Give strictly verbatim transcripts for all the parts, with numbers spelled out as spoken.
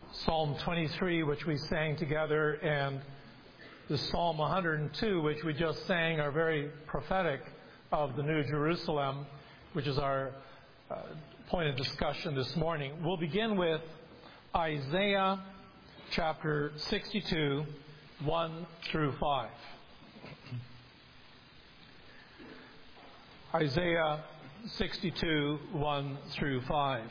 Psalm twenty-three, which we sang together, and the Psalm one hundred two, which we just sang, are very prophetic of the New Jerusalem, which is our uh, point of discussion this morning. We'll begin with Isaiah chapter sixty-two, one through five. Isaiah sixty-two, one through five.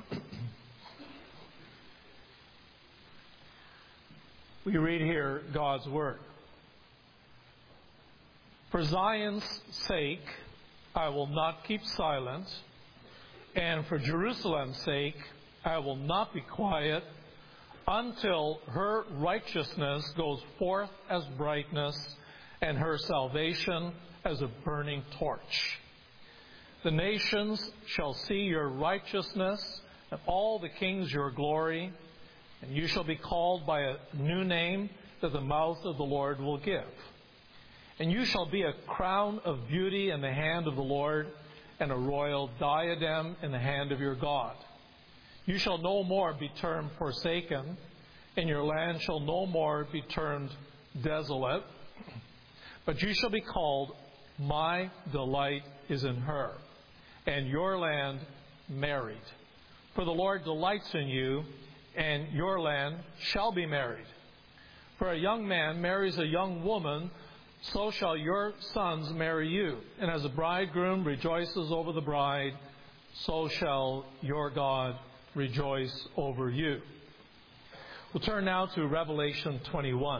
We read here God's Word. For Zion's sake, I will not keep silent, and for Jerusalem's sake, I will not be quiet, until her righteousness goes forth as brightness, and her salvation as a burning torch. The nations shall see your righteousness, and all the kings your glory, and you shall be called by a new name that the mouth of the Lord will give. And you shall be a crown of beauty in the hand of the Lord, and a royal diadem in the hand of your God. You shall no more be termed forsaken, and your land shall no more be termed desolate, but you shall be called, my delight is in her, and your land married. For the Lord delights in you, and your land shall be married. For a young man marries a young woman, so shall your sons marry you. And as a bridegroom rejoices over the bride, so shall your God rejoice over you. We'll turn now to Revelation twenty-one.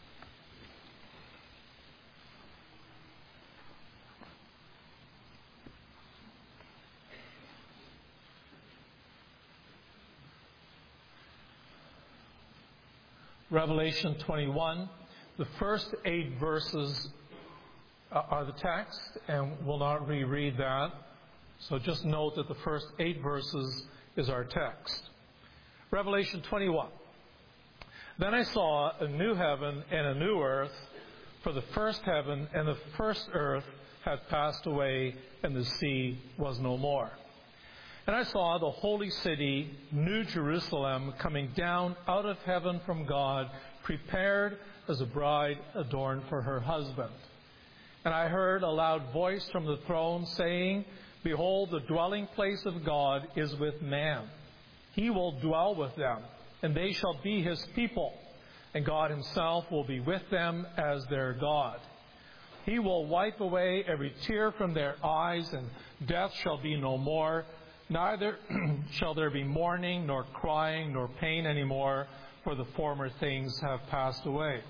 Revelation twenty-one, the first eight verses are the text, and we'll not reread that. So just note that the first eight verses is our text. Revelation twenty-one. Then I saw a new heaven and a new earth, for the first heaven and the first earth had passed away, and the sea was no more. And I saw the holy city, New Jerusalem, coming down out of heaven from God, prepared as a bride adorned for her husband. And I heard a loud voice from the throne saying, Behold, the dwelling place of God is with man. He will dwell with them, and they shall be his people. And God himself will be with them as their God. He will wipe away every tear from their eyes, and death shall be no more. Neither shall there be mourning, nor crying, nor pain anymore, for the former things have passed away.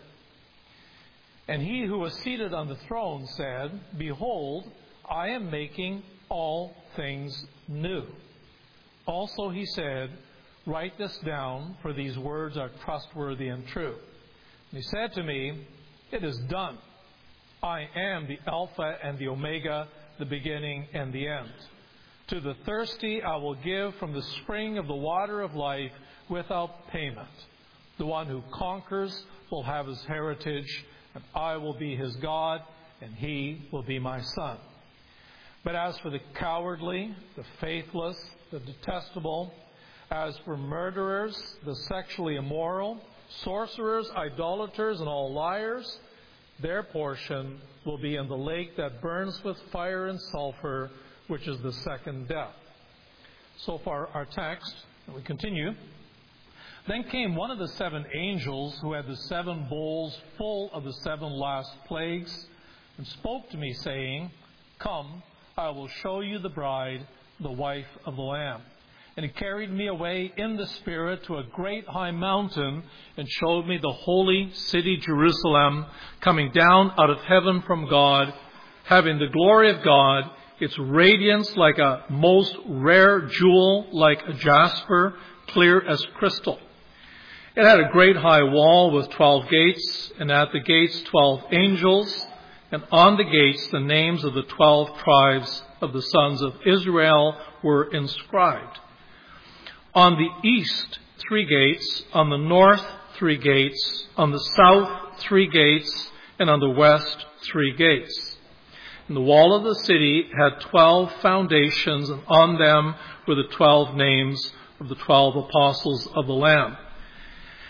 And he who was seated on the throne said, Behold, I am making all things new. Also he said, Write this down, for these words are trustworthy and true. And he said to me, It is done. I am the Alpha and the Omega, the beginning and the end. To the thirsty I will give from the spring of the water of life without payment. The one who conquers will have his heritage, and I will be his God, and he will be my son. But as for the cowardly, the faithless, the detestable, as for murderers, the sexually immoral, sorcerers, idolaters, and all liars, their portion will be in the lake that burns with fire and sulfur, which is the second death. So far our text, and we continue. Then came one of the seven angels who had the seven bowls full of the seven last plagues, and spoke to me, saying, Come, I will show you the bride, the wife of the Lamb. And he carried me away in the Spirit to a great high mountain, and showed me the holy city Jerusalem, coming down out of heaven from God, having the glory of God, its radiance like a most rare jewel, like a jasper, clear as crystal. It had a great high wall with twelve gates, and at the gates twelve angels, and on the gates the names of the twelve tribes of the sons of Israel were inscribed. On the east three gates, on the north three gates, on the south three gates, and on the west three gates. And the wall of the city had twelve foundations, and on them were the twelve names of the twelve apostles of the Lamb.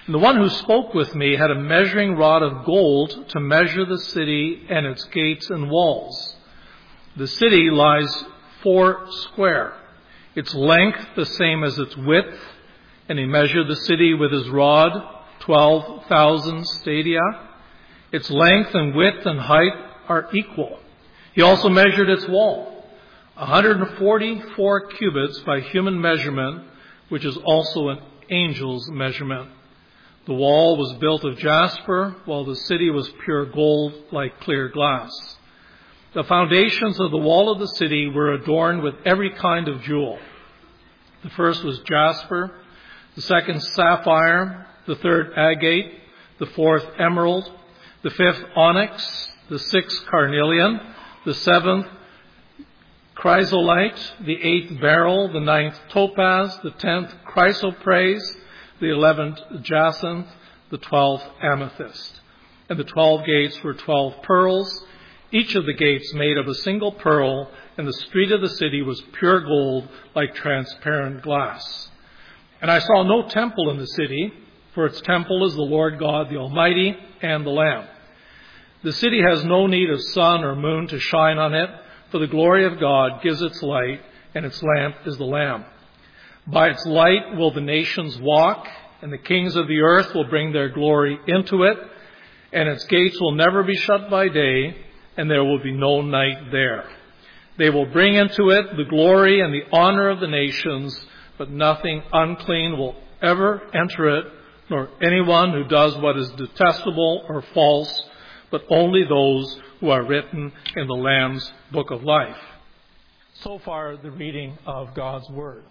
And the one who spoke with me had a measuring rod of gold to measure the city and its gates and walls. The city lies four square, its length the same as its width, and he measured the city with his rod, twelve thousand stadia. Its length and width and height are equal. He also measured its wall, one hundred forty-four cubits by human measurement, which is also an angel's measurement. The wall was built of jasper, while the city was pure gold like clear glass. The foundations of the wall of the city were adorned with every kind of jewel. The first was jasper, the second sapphire, the third agate, the fourth emerald, the fifth onyx, the sixth carnelian, the seventh chrysolite, the eighth beryl, the ninth topaz, the tenth chrysoprase, the eleventh jacinth, the twelfth amethyst. And the twelve gates were twelve pearls, each of the gates made of a single pearl, and the street of the city was pure gold like transparent glass. And I saw no temple in the city, for its temple is the Lord God, the Almighty, and the Lamb. The city has no need of sun or moon to shine on it, for the glory of God gives its light, and its lamp is the Lamb. By its light will the nations walk, and the kings of the earth will bring their glory into it, and its gates will never be shut by day, and there will be no night there. They will bring into it the glory and the honor of the nations, but nothing unclean will ever enter it, nor anyone who does what is detestable or false, but only those who are written in the Lamb's book of life. So far, the reading of God's Word.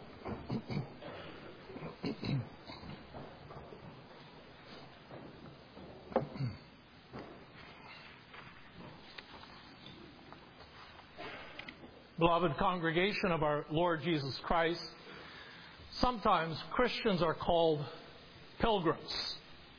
Beloved congregation of our Lord Jesus Christ, sometimes Christians are called pilgrims.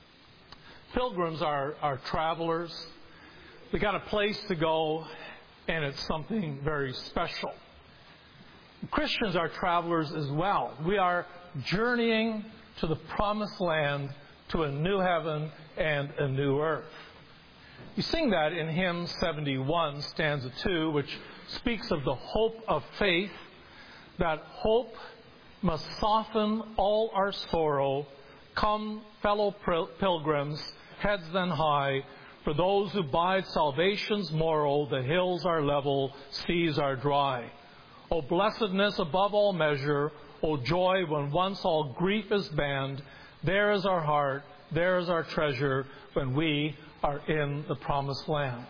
Pilgrims are, are travelers. They got a place to go, and it's something very special. Christians are travelers as well. We are journeying to the promised land, to a new heaven and a new earth. You sing that in hymn seventy-one, stanza two, which speaks of the hope of faith. That hope must soften all our sorrow. Come, fellow pilgrims, heads then high. For those who bide salvation's morrow, the hills are level, seas are dry. O blessedness above all measure, O joy when once all grief is banned, there is our heart, there is our treasure, when we are in the promised land.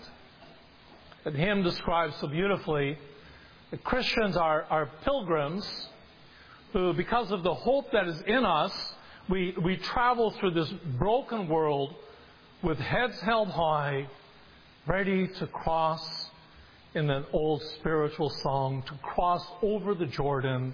The hymn describes so beautifully that Christians are, are pilgrims who, because of the hope that is in us, we, we travel through this broken world with heads held high, ready to cross, in an old spiritual song, to cross over the Jordan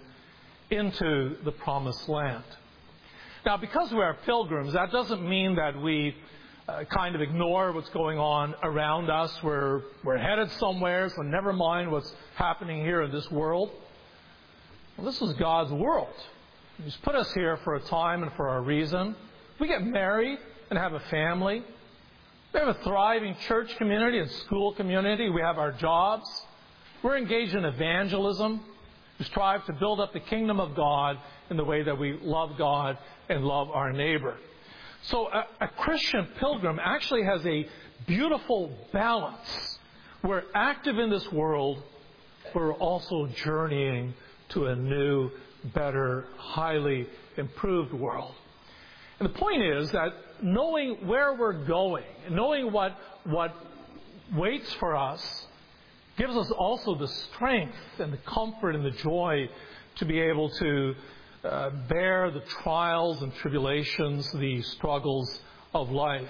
into the promised land. Now, because we are pilgrims, that doesn't mean that we uh, kind of ignore what's going on around us. We're, we're headed somewhere, so never mind what's happening here in this world. Well, this is God's world. He's put us here for a time and for a reason. We get married and have a family. We have a thriving church community and school community. We have our jobs. We're engaged in evangelism. We strive to build up the kingdom of God in the way that we love God and love our neighbor. So a, a Christian pilgrim actually has a beautiful balance. We're active in this world, but we're also journeying to a new, better, highly improved world. And the point is that knowing where we're going, knowing what, what waits for us, gives us also the strength and the comfort and the joy to be able to uh, bear the trials and tribulations, the struggles of life.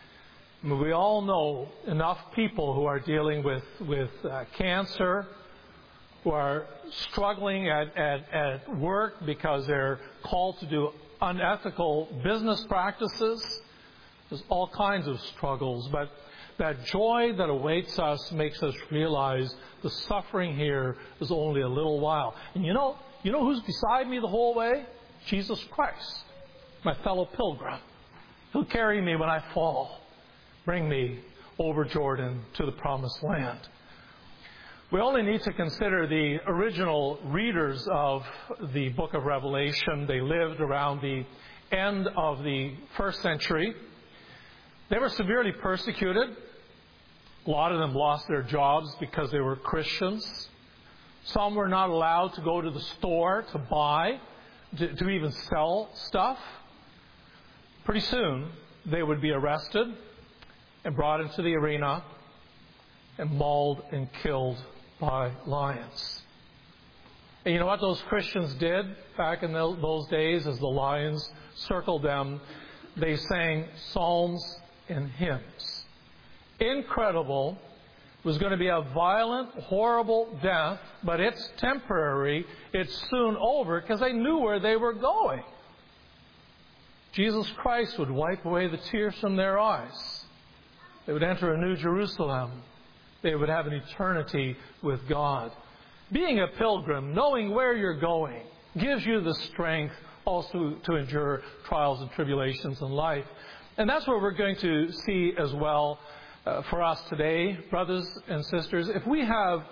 I mean, we all know enough people who are dealing with, with uh, cancer, who are struggling at, at, at work because they're called to do unethical business practices. There's all kinds of struggles, but that joy that awaits us makes us realize the suffering here is only a little while. And you know, you know who's beside me the whole way? Jesus Christ, my fellow pilgrim. He'll carry me when I fall. Bring me over Jordan to the promised land. We only need to consider the original readers of the book of Revelation. They lived around the end of the first century. They were severely persecuted. A lot of them lost their jobs because they were Christians. Some were not allowed to go to the store to buy, to, to even sell stuff. Pretty soon, they would be arrested and brought into the arena and mauled and killed by lions. And you know what those Christians did back in those days as the lions circled them? They sang psalms and hymns. Incredible. It was going to be a violent, horrible death, but it's temporary. It's soon over because they knew where they were going. Jesus Christ would wipe away the tears from their eyes. They would enter a new Jerusalem. They would have an eternity with God. Being a pilgrim, knowing where you're going, gives you the strength also to endure trials and tribulations in life. And that's what we're going to see as well uh, for us today, brothers and sisters. If we have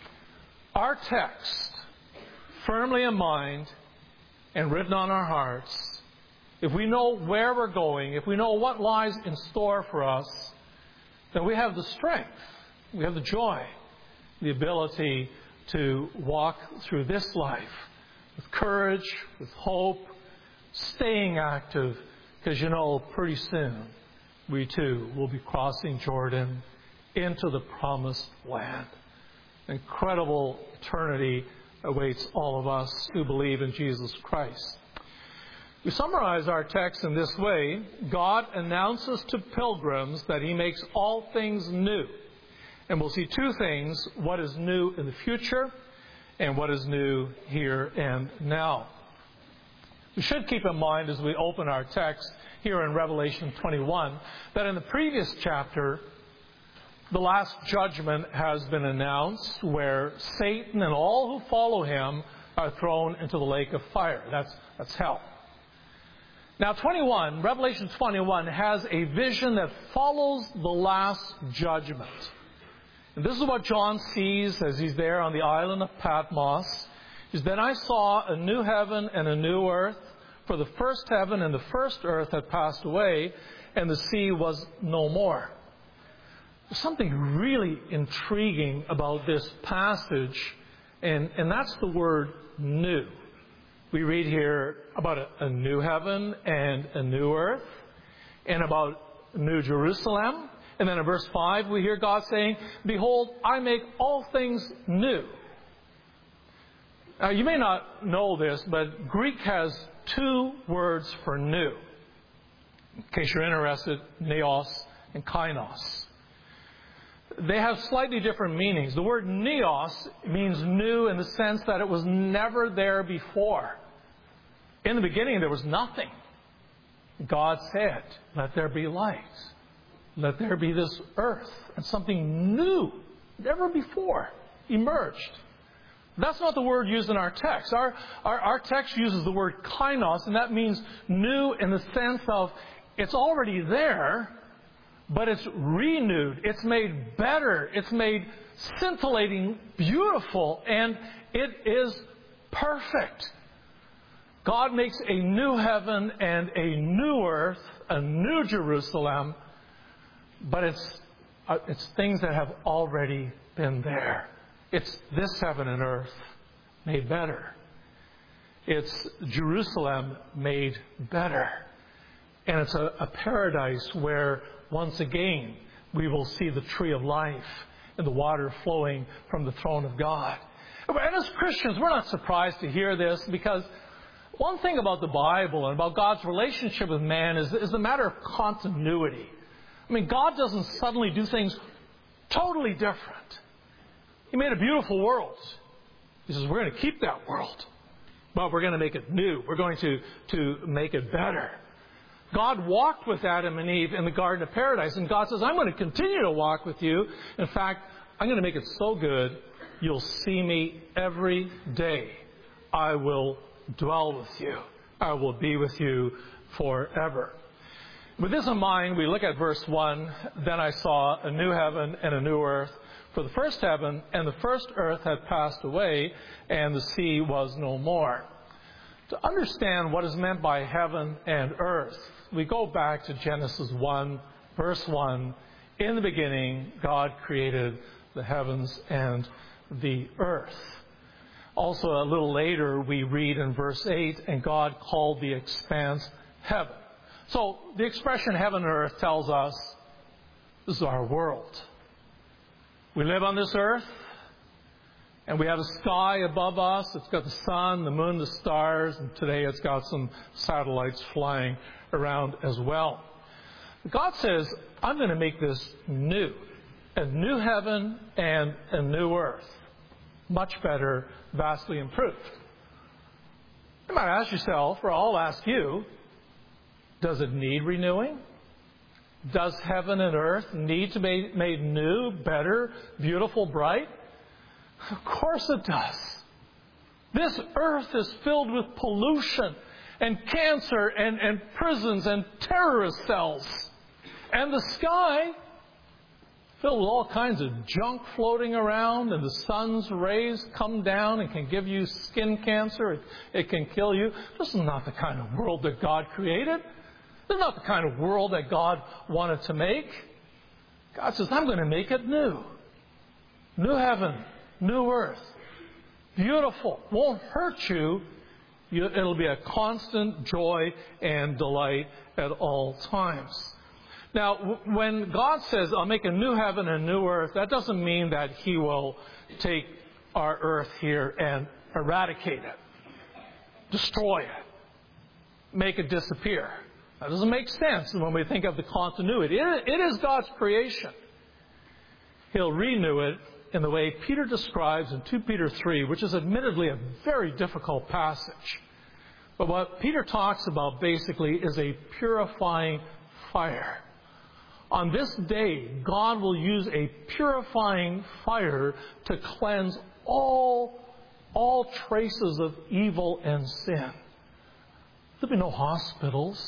our text firmly in mind and written on our hearts, if we know where we're going, if we know what lies in store for us, then we have the strength, we have the joy, the ability to walk through this life with courage, with hope, staying active, because you know, pretty soon we too will be crossing Jordan into the promised land. Incredible eternity awaits all of us who believe in Jesus Christ. We summarize our text in this way. God announces to pilgrims that He makes all things new. And we'll see two things: what is new in the future and what is new here and now. We should keep in mind as we open our text here in Revelation twenty-one that in the previous chapter, the last judgment has been announced where Satan and all who follow him are thrown into the lake of fire. That's, that's hell. Now, twenty-one, Revelation twenty-one has a vision that follows the last judgment. And this is what John sees as he's there on the island of Patmos. He says, "Then I saw a new heaven and a new earth, for the first heaven and the first earth had passed away, and the sea was no more." There's something really intriguing about this passage, and, and that's the word new. We read here about a, a new heaven and a new earth, and about New Jerusalem. And then in verse five, we hear God saying, "Behold, I make all things new." Now, you may not know this, but Greek has two words for new. In case you're interested, neos and kainos. They have slightly different meanings. The word neos means new in the sense that it was never there before. In the beginning, there was nothing. God said, "Let there be light. Let there be this earth." And something new, never before, emerged. That's not the word used in our text. Our, our, our text uses the word kainos, and that means new in the sense of it's already there, but it's renewed. It's made better. It's made scintillating, beautiful, and it is perfect. God makes a new heaven and a new earth, a new Jerusalem, but it's, uh, it's things that have already been there. It's this heaven and earth made better. It's Jerusalem made better. And it's a, a paradise where, once again, we will see the tree of life and the water flowing from the throne of God. And as Christians, we're not surprised to hear this, because one thing about the Bible and about God's relationship with man is, is the matter of continuity. I mean, God doesn't suddenly do things totally different. He made a beautiful world. He says, we're going to keep that world, but we're going to make it new. We're going to, to make it better. God walked with Adam and Eve in the Garden of Paradise, and God says, I'm going to continue to walk with you. In fact, I'm going to make it so good, you'll see me every day. I will dwell with you. I will be with you forever. With this in mind, we look at verse one. Then I saw a new heaven and a new earth. For the first heaven and the first earth had passed away, and the sea was no more. To understand what is meant by heaven and earth, we go back to Genesis one, verse one. In the beginning, God created the heavens and the earth. Also, a little later, we read in verse eight, and God called the expanse heaven. So, the expression heaven and earth tells us this is our world. We live on this earth, and we have a sky above us. It's got the sun, the moon, the stars, and today it's got some satellites flying around as well. God says, I'm going to make this new. A new heaven and a new earth. Much better, vastly improved. You might ask yourself, or I'll ask you, does it need renewing? Does heaven and earth need to be made new, better, beautiful, bright? Of course it does. This earth is filled with pollution and cancer and, and prisons and terrorist cells. And the sky filled with all kinds of junk floating around, and the sun's rays come down and can give you skin cancer. It, it can kill you. This is not the kind of world that God created. This is not the kind of world that God wanted to make. God says, I'm going to make it new. New heaven, new earth. Beautiful. Won't hurt you. you it'll be a constant joy and delight at all times. Now, when God says, I'll make a new heaven and a new earth, that doesn't mean that He will take our earth here and eradicate it, destroy it, make it disappear. That doesn't make sense when we think of the continuity. It, it is God's creation. He'll renew it in the way Peter describes in Second Peter three, which is admittedly a very difficult passage. But what Peter talks about basically is a purifying fire. On this day, God will use a purifying fire to cleanse all, all traces of evil and sin. There'll be no hospitals,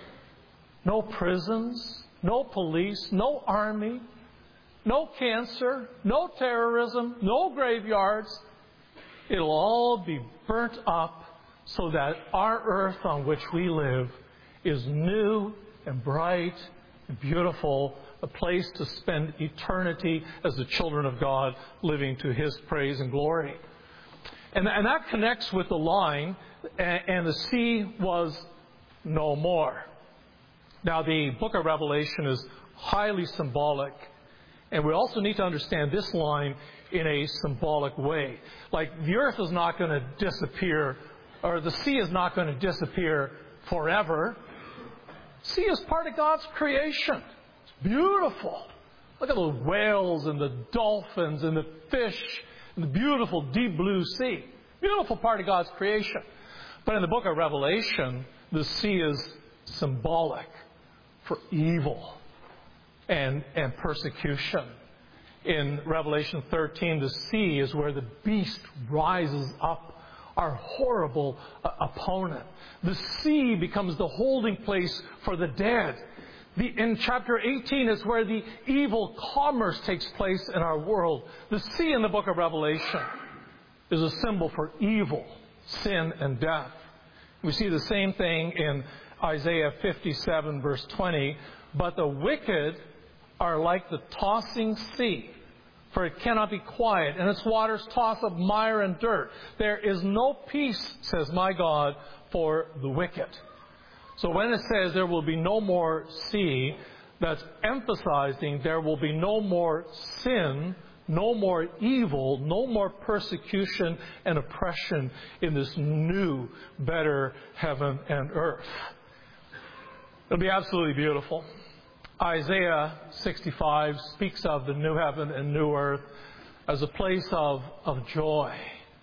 no prisons, no police, no army, no cancer, no terrorism, no graveyards. It'll all be burnt up so that our earth on which we live is new and bright and beautiful, a place to spend eternity as the children of God living to His praise and glory. And, and that connects with the line, and, and the sea was no more. Now, the book of Revelation is highly symbolic, and we also need to understand this line in a symbolic way. Like, the earth is not going to disappear, or the sea is not going to disappear forever. Sea is part of God's creation. It's beautiful. Look at the whales and the dolphins and the fish and the beautiful deep blue sea. Beautiful part of God's creation. But in the book of Revelation, the sea is symbolic for evil and, and persecution. In Revelation thirteen, the sea is where the beast rises up, our horrible uh, opponent. The sea becomes the holding place for the dead. The, in chapter eighteen is where the evil commerce takes place in our world. The sea in the book of Revelation is a symbol for evil, sin, and death. We see the same thing in Isaiah fifty-seven, verse twenty. But the wicked are like the tossing sea, for it cannot be quiet, and its waters toss up mire and dirt. There is no peace, says my God, for the wicked. So when it says there will be no more sea, that's emphasizing there will be no more sin, no more evil, no more persecution and oppression in this new, better heaven and earth. It'll be absolutely beautiful. Isaiah sixty-five speaks of the new heaven and new earth as a place of, of joy,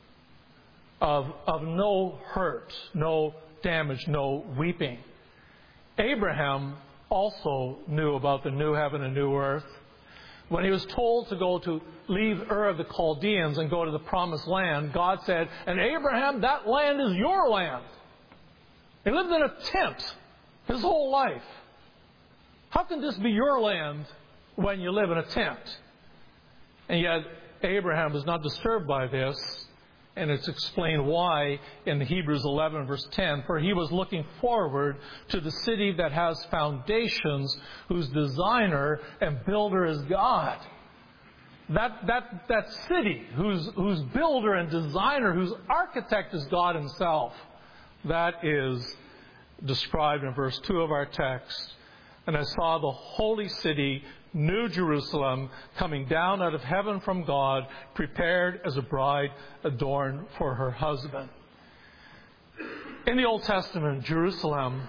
of, of no hurt, no damage, no weeping. Abraham also knew about the new heaven and new earth. When he was told to go to leave Ur of the Chaldeans and go to the promised land, God said, and Abraham, that land is your land. He lived in a tent his whole life. How can this be your land when you live in a tent? And yet, Abraham is not disturbed by this, and it's explained why in Hebrews eleven, verse ten. For he was looking forward to the city that has foundations, whose designer and builder is God. That, that, that city, whose, whose builder and designer, whose architect is God Himself, that is described in verse two of our text. And I saw the holy city, New Jerusalem, coming down out of heaven from God, prepared as a bride adorned for her husband. In the Old Testament, Jerusalem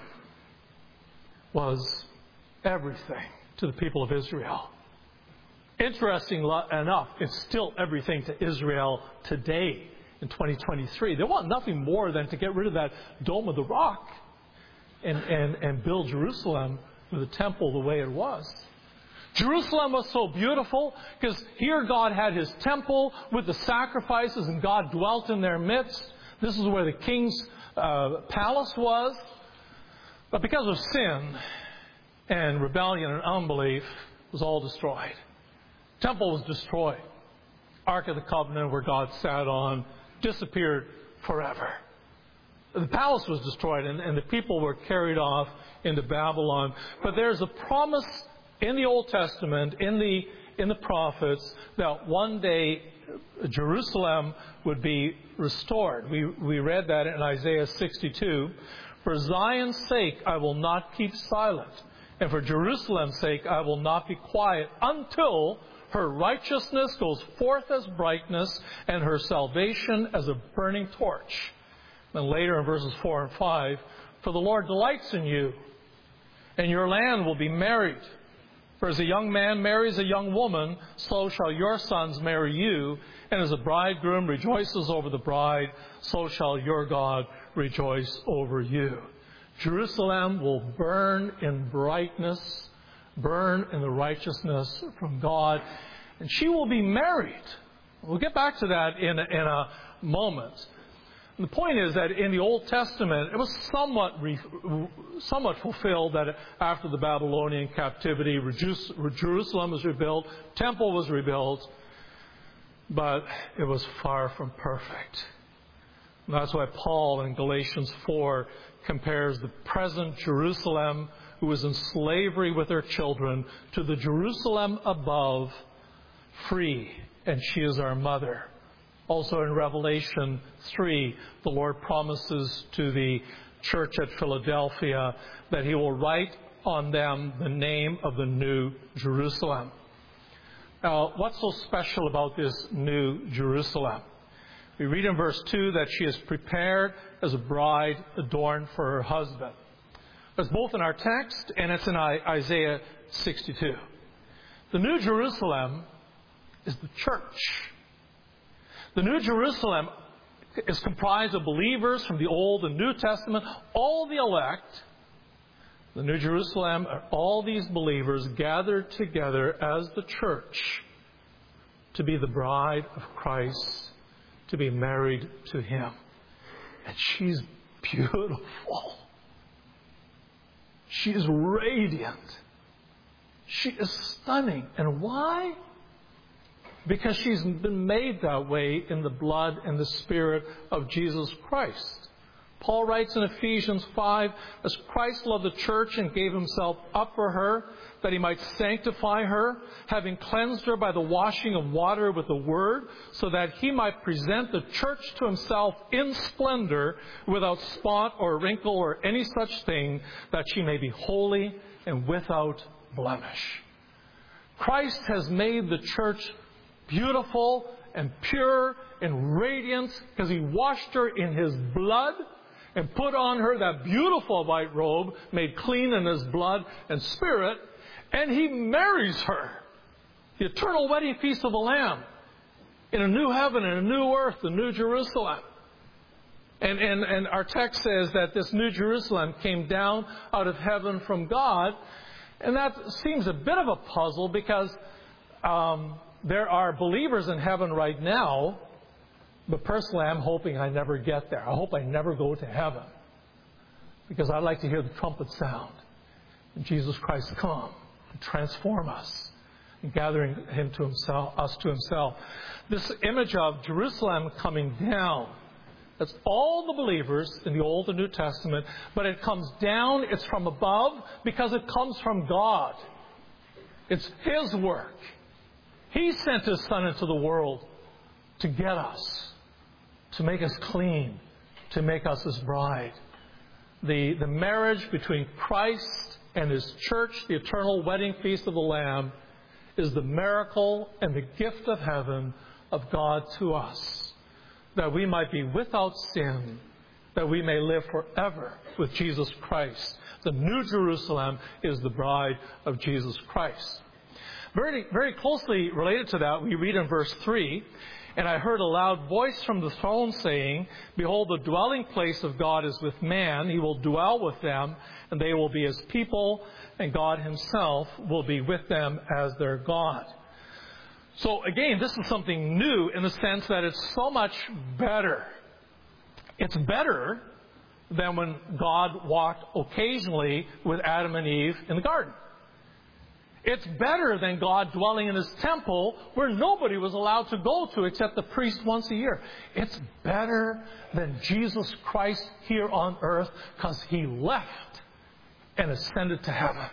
was everything to the people of Israel. Interesting enough, it's still everything to Israel today in twenty twenty-three. They want nothing more than to get rid of that Dome of the Rock and, and, and build Jerusalem with the temple the way it was. Jerusalem was so beautiful because here God had His temple with the sacrifices and God dwelt in their midst. This is where the king's uh, palace was. But because of sin and rebellion and unbelief, it was all destroyed. Temple was destroyed. Ark of the Covenant, where God sat on, disappeared forever. The palace was destroyed, and, and the people were carried off into Babylon. But there's a promise in the Old Testament, in the in the prophets, that one day Jerusalem would be restored. We we read that in Isaiah sixty-two. For Zion's sake I will not keep silent, and for Jerusalem's sake I will not be quiet until her righteousness goes forth as brightness, and her salvation as a burning torch. And later in verses four and five, for the Lord delights in you, and your land will be married. For as a young man marries a young woman, so shall your sons marry you. And as a bridegroom rejoices over the bride, so shall your God rejoice over you. Jerusalem will burn in brightness, burn in the righteousness from God, and she will be married. We'll get back to that in a, in a moment. And the point is that in the Old Testament, it was somewhat re, somewhat fulfilled that after the Babylonian captivity, Jerusalem was rebuilt, temple was rebuilt, but it was far from perfect. And that's why Paul in Galatians four compares the present Jerusalem, who is in slavery with her children, to the Jerusalem above, free, and she is our mother. Also in Revelation three, the Lord promises to the church at Philadelphia that He will write on them the name of the New Jerusalem. Now, what's so special about this New Jerusalem? We read in verse two that she is prepared as a bride adorned for her husband. It's both in our text and it's in Isaiah sixty-two. The New Jerusalem is the church. The New Jerusalem is comprised of believers from the Old and New Testament, all the elect. The New Jerusalem are all these believers gathered together as the church to be the bride of Christ, to be married to Him. And she's beautiful. She is radiant. She is stunning. And why? Because she's been made that way in the blood and the Spirit of Jesus Christ. Paul writes in Ephesians five, as Christ loved the church and gave Himself up for her, that He might sanctify her, having cleansed her by the washing of water with the Word, so that He might present the church to Himself in splendor, without spot or wrinkle or any such thing, that she may be holy and without blemish. Christ has made the church beautiful and pure and radiant because He washed her in His blood and put on her that beautiful white robe made clean in His blood and Spirit, and He marries her. The eternal wedding feast of the Lamb in a new heaven and a new earth, the New Jerusalem. And, and, and our text says that this New Jerusalem came down out of heaven from God, and that seems a bit of a puzzle because um, there are believers in heaven right now, but personally I'm hoping I never get there. I hope I never go to heaven because I'd like to hear the trumpet sound And Jesus Christ come and transform us, and gathering him to himself, us to himself. This image of Jerusalem coming down, that's all the believers in the Old and New Testament, but it comes down, it's from above, because it comes from God. It's his work. He sent his Son into the world to get us, to make us clean, to make us his bride. The, the marriage between Christ and his church, the eternal wedding feast of the Lamb, is the miracle and the gift of heaven of God to us, that we might be without sin, that we may live forever with Jesus Christ. The New Jerusalem is the bride of Jesus Christ. Very, very closely related to that, we read in verse three, "And I heard a loud voice from the throne saying, Behold, the dwelling place of God is with man. He will dwell with them, and they will be his people, and God himself will be with them as their God." So again, this is something new in the sense that it's so much better. It's better than when God walked occasionally with Adam and Eve in the garden. It's better than God dwelling in his temple where nobody was allowed to go to except the priest once a year. It's better than Jesus Christ here on earth because he left and ascended to heaven.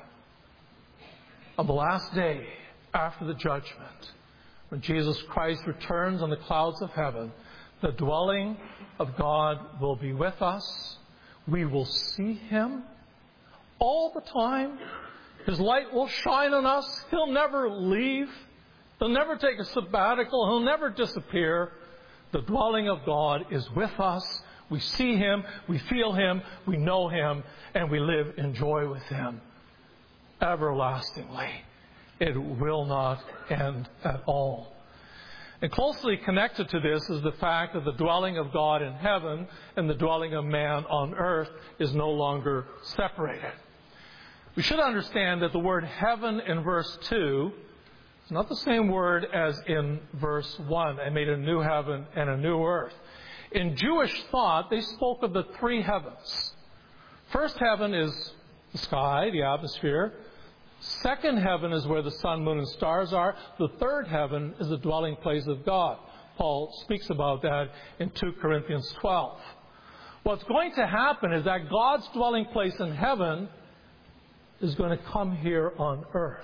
On the last day after the judgment, when Jesus Christ returns on the clouds of heaven, the dwelling of God will be with us. We will see him all the time. His light will shine on us. He'll never leave. He'll never take a sabbatical. He'll never disappear. The dwelling of God is with us. We see him, we feel him, we know him, and we live in joy with him everlastingly. It will not end at all. And closely connected to this is the fact that the dwelling of God in heaven and the dwelling of man on earth is no longer separated. We should understand that the word heaven in verse two is not the same word as in verse one. I made a new heaven and a new earth. In Jewish thought, they spoke of the three heavens. First heaven is the sky, the atmosphere. Second heaven is where the sun, moon, and stars are. The third heaven is the dwelling place of God. Paul speaks about that in Second Corinthians twelve. What's going to happen is that God's dwelling place in heaven is going to come here on earth.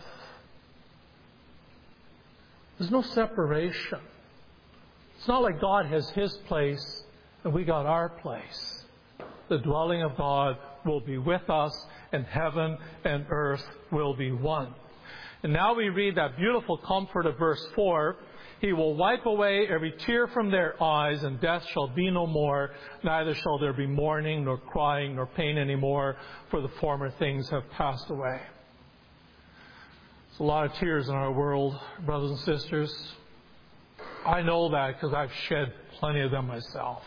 There's no separation. It's not like God has his place and we got our place. The dwelling of God will be with us, and heaven and earth will be one. And now we read that beautiful comfort of verse four. "He will wipe away every tear from their eyes, and death shall be no more. Neither shall there be mourning, nor crying, nor pain anymore, for the former things have passed away." There's a lot of tears in our world, brothers and sisters. I know that because I've shed plenty of them myself.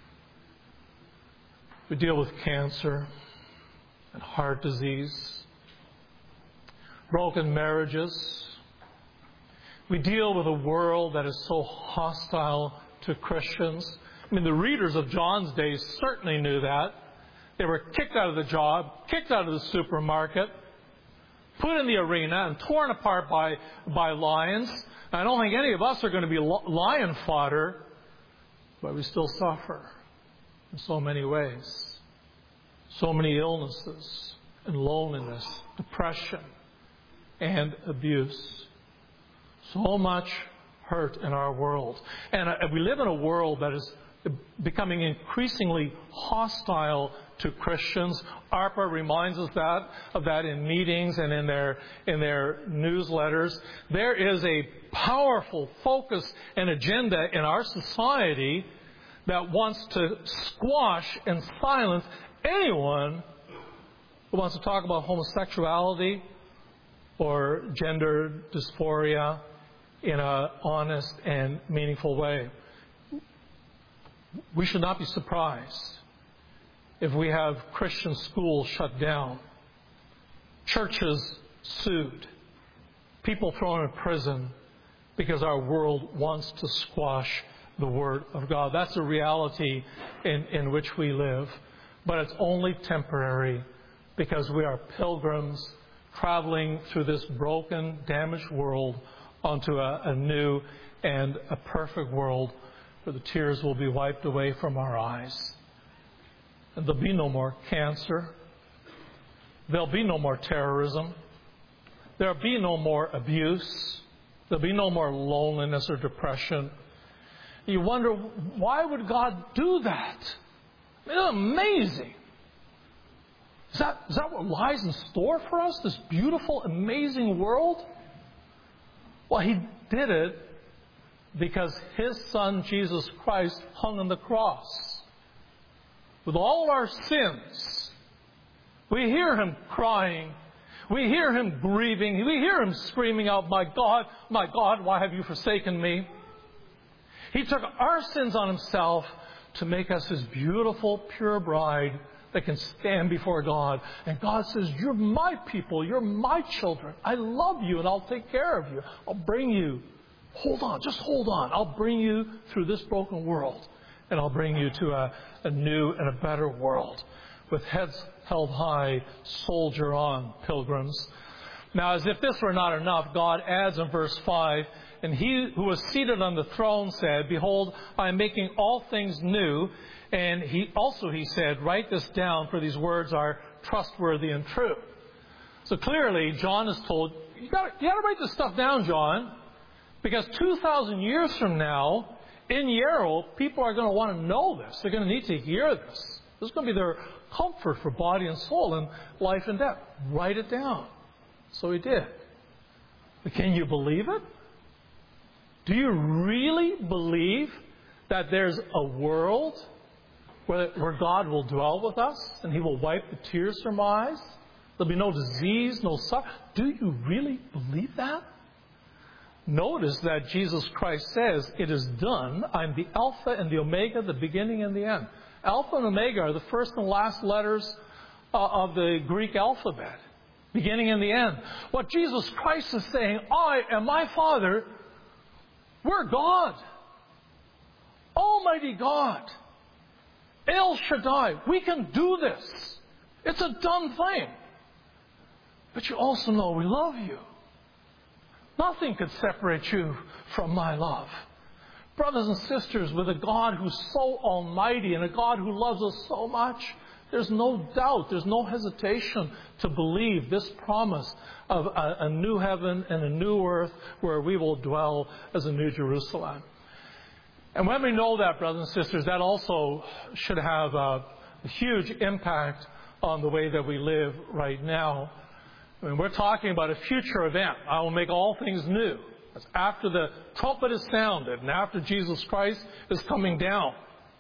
We deal with cancer and heart disease, broken marriages. We deal with a world that is so hostile to Christians. I mean, the readers of John's day certainly knew that. They were kicked out of the job, kicked out of the supermarket, put in the arena, and torn apart by, by lions. I don't think any of us are going to be lion fodder, but we still suffer in so many ways. So many illnesses and loneliness, depression, and abuse. So much hurt in our world. And uh, we live in a world that is becoming increasingly hostile to Christians. ARPA reminds us that of that in meetings and in their in their newsletters. There is a powerful focus and agenda in our society that wants to squash and silence anyone who wants to talk about homosexuality or gender dysphoria in an honest and meaningful way. We should not be surprised if we have Christian schools shut down, churches sued, people thrown in prison because our world wants to squash the Word of God. That's a reality in, in which we live. But it's only temporary because we are pilgrims traveling through this broken, damaged world onto a, a new and a perfect world where the tears will be wiped away from our eyes. And there'll be no more cancer. There'll be no more terrorism. There'll be no more abuse. There'll be no more loneliness or depression. You wonder, why would God do that? It's amazing. Is that, is that what lies in store for us? This beautiful, amazing world? Well, He did it because His Son, Jesus Christ, hung on the cross. With all of our sins, we hear Him crying. We hear Him grieving. We hear Him screaming out, "My God, my God, why have you forsaken me?" He took our sins on Himself to make us His beautiful, pure bride that can stand before God. And God says, "You're my people. You're my children. I love you and I'll take care of you. I'll bring you. Hold on. Just hold on. I'll bring you through this broken world. And I'll bring you to a, a new and a better world. With heads held high, soldier on, pilgrims." Now, as if this were not enough, God adds in verse five, "And He who was seated on the throne said, Behold, I am making all things new." And he also, he said, "Write this down, for these words are trustworthy and true." So clearly, John is told, you got you got to write this stuff down, John, because two thousand years from now, in Yarrow, people are going to want to know this. They're going to need to hear this. This is going to be their comfort for body and soul in life and death. Write it down. So he did. But can you believe it? Do you really believe that there's a world where, where God will dwell with us and He will wipe the tears from our eyes? There'll be no disease, no suffering. Do you really believe that? Notice that Jesus Christ says, "It is done. I'm the Alpha and the Omega, the beginning and the end." Alpha and Omega are the first and last letters uh, of the Greek alphabet. Beginning and the end. What Jesus Christ is saying, I and my Father, we're God. Almighty God. El Shaddai. We can do this. It's a done thing. But you also know we love you. Nothing could separate you from my love. Brothers and sisters, with a God who's so almighty and a God who loves us so much, there's no doubt, there's no hesitation to believe this promise of a, a new heaven and a new earth where we will dwell as a new Jerusalem. And when we know that, brothers and sisters, that also should have a, a huge impact on the way that we live right now. I mean, we're talking about a future event. I will make all things new. That's after the trumpet is sounded and after Jesus Christ is coming down.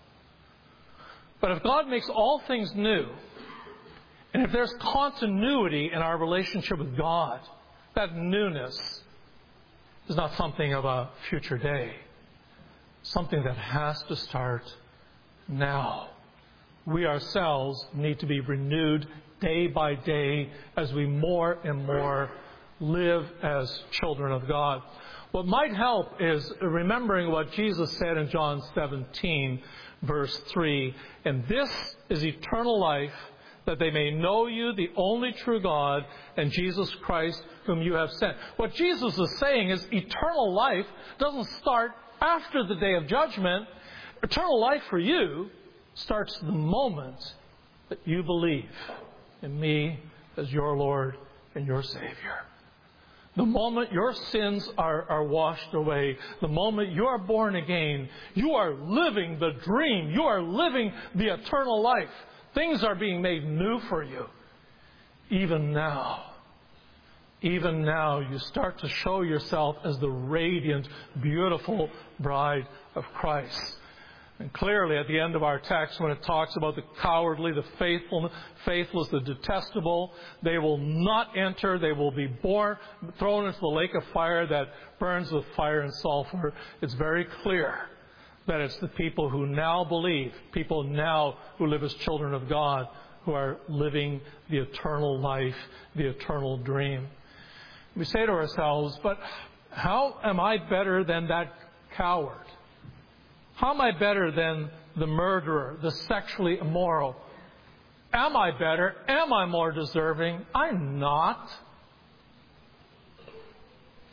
But if God makes all things new, and if there's continuity in our relationship with God, that newness is not something of a future day. Something that has to start now. We ourselves need to be renewed day by day as we more and more live as children of God. What might help is remembering what Jesus said in John seventeen, verse three, "And this is eternal life, that they may know you, the only true God, and Jesus Christ, whom you have sent." What Jesus is saying is eternal life doesn't start after the day of judgment. Eternal life for you starts the moment that you believe in me as your Lord and your Savior. The moment your sins are, are washed away, the moment you are born again, you are living the dream. You are living the eternal life. Things are being made new for you. Even now. Even now, you start to show yourself as the radiant, beautiful bride of Christ. And clearly, at the end of our text, when it talks about the cowardly, the faithful, faithless, the detestable, they will not enter. They will be born, thrown into the lake of fire that burns with fire and sulfur. It's very clear that it's the people who now believe, people now who live as children of God, who are living the eternal life, the eternal dream. We say to ourselves, but how am I better than that coward? How am I better than the murderer, the sexually immoral? Am I better? Am I more deserving? I'm not.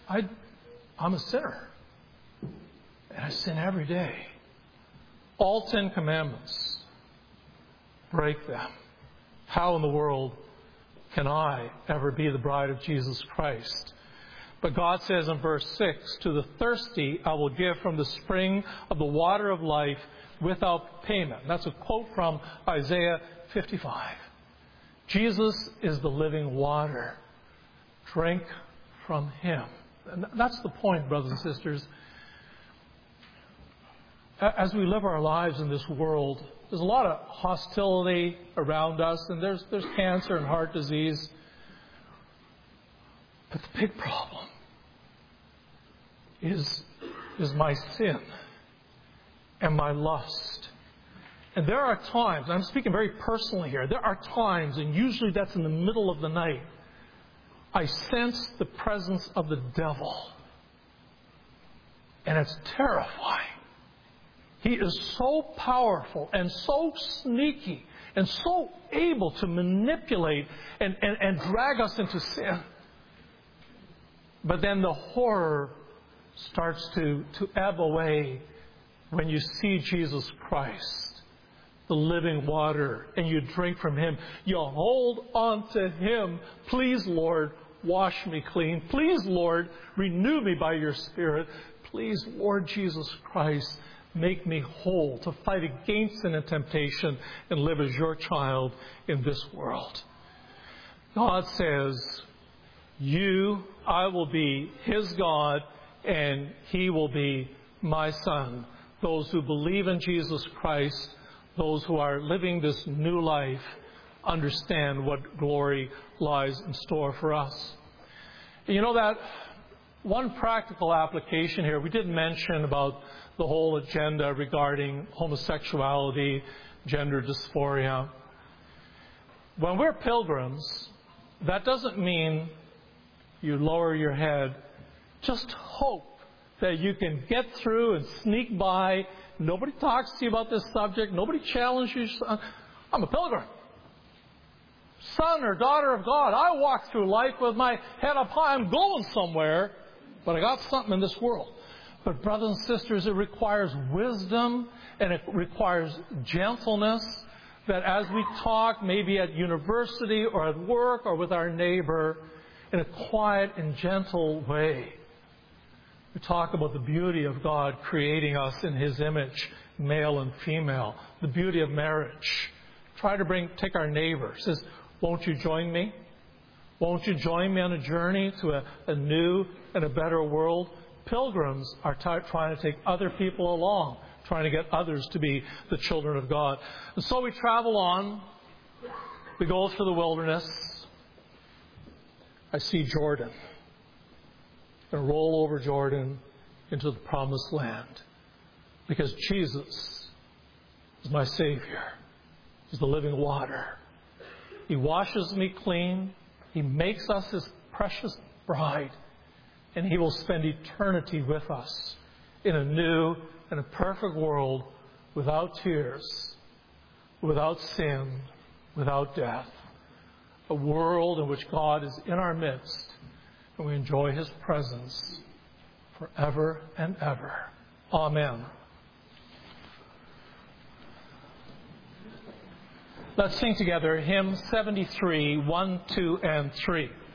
I, I'm a sinner. And I sin every day. All Ten Commandments. Break them. How in the world can I ever be the bride of Jesus Christ? But God says in verse six, to the thirsty I will give from the spring of the water of life without payment. That's a quote from Isaiah fifty-five. Jesus is the living water. Drink from Him. And that's the point, brothers and sisters. As we live our lives in this world, there's a lot of hostility around us, and there's there's cancer and heart disease. But the big problem is, is my sin and my lust. And there are times, I'm speaking very personally here, there are times, and usually that's in the middle of the night, I sense the presence of the devil. And it's terrifying. He is so powerful and so sneaky and so able to manipulate and, and, and drag us into sin. But then the horror starts to, to ebb away when you see Jesus Christ, the living water, and you drink from Him. You hold on to Him. Please, Lord, wash me clean. Please, Lord, renew me by your Spirit. Please, Lord Jesus Christ, make me whole to fight against sin and temptation and live as your child in this world. God says, you, I will be His God, and He will be my Son. Those who believe in Jesus Christ, those who are living this new life, understand what glory lies in store for us. You know that one practical application here, we did mention about the whole agenda regarding homosexuality, gender dysphoria. When we're pilgrims, that doesn't mean you lower your head. Just hope that you can get through and sneak by. Nobody talks to you about this subject. Nobody challenges you. I'm a pilgrim. Son or daughter of God. I walk through life with my head up high. I'm going somewhere, but I got something in this world. But brothers and sisters, it requires wisdom and it requires gentleness, that as we talk, maybe at university or at work or with our neighbor, in a quiet and gentle way, we talk about the beauty of God creating us in His image, male and female, the beauty of marriage. Try to bring, take our neighbor, says, won't you join me? Won't you join me on a journey to a, a new and a better world? Pilgrims are t- trying to take other people along, trying to get others to be the children of God. And so we travel on. We go through the wilderness. I see Jordan. And roll over Jordan into the promised land. Because Jesus is my Savior. He's the living water. He washes me clean. He makes us His precious bride. And He will spend eternity with us in a new and a perfect world without tears, without sin, without death. A world in which God is in our midst and we enjoy His presence forever and ever. Amen. Let's sing together hymn seventy-three, one, two, and three.